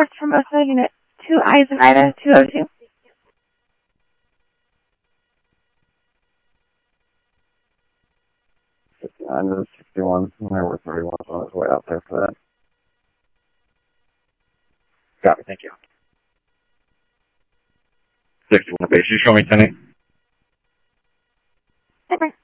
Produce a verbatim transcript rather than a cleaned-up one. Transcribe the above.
Roberts from Oslo Unit two Eyes and Ida two oh two. fifty-nine to sixty-one. Whenever thirty-one is on his way out there for that. Copy, thank you. sixty-one base, you show me, Tenny. Okay.